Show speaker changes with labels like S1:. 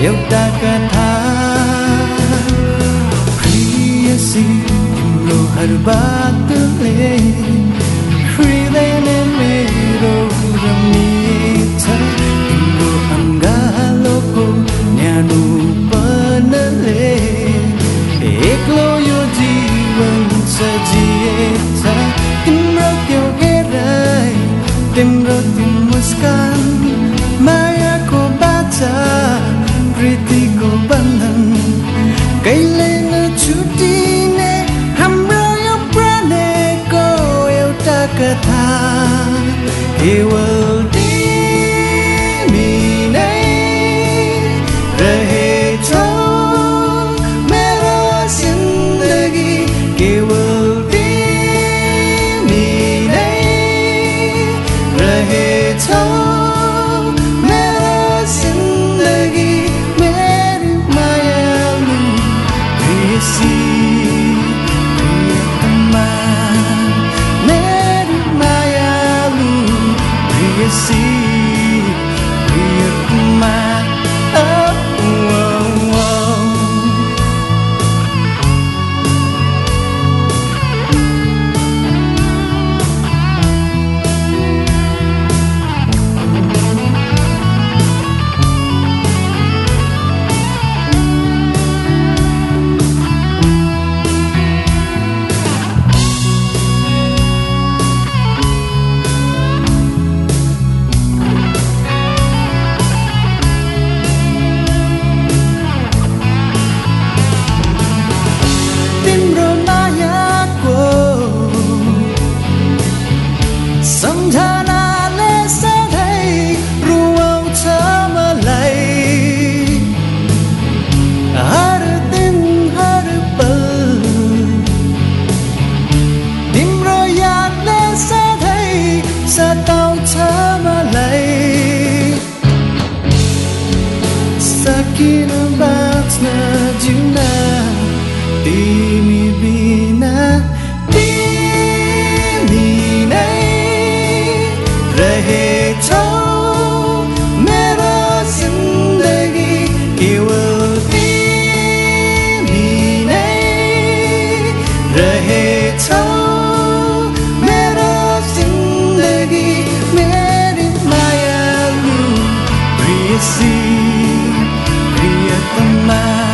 S1: एउटा कथा प्रियसी तिम्रो हर बातले हृदय नै मेरो रमिएछ तिम्रो अङ्गालोको न्यानोपनले एक्लो यो जीवन सजिएछ तिम्रो त्यो हेराइ तिम्रो त्यो मुस्कान मायाको बाचा प्रीतिको बन्धन कहिले नछुटिने हाम्रो यो प्रणयको एउटा कथा केवल तिमी नै रहेछौ मेरो जिन्दगी केवल तिमी नै रहेछौ सम्झनाले सधैँ रुवाउँछ मलाई हर दिन हर पल तिम्रो यादले सधैँ सताउँछ मलाई सकिन बाँच्न जिउन तिमी बिना रहेछौ मेरो जिन्दगी केवल तिमी नै रहेछौ मेरो जिन्दगी मेरी मायालु प्रियसी प्रियतमा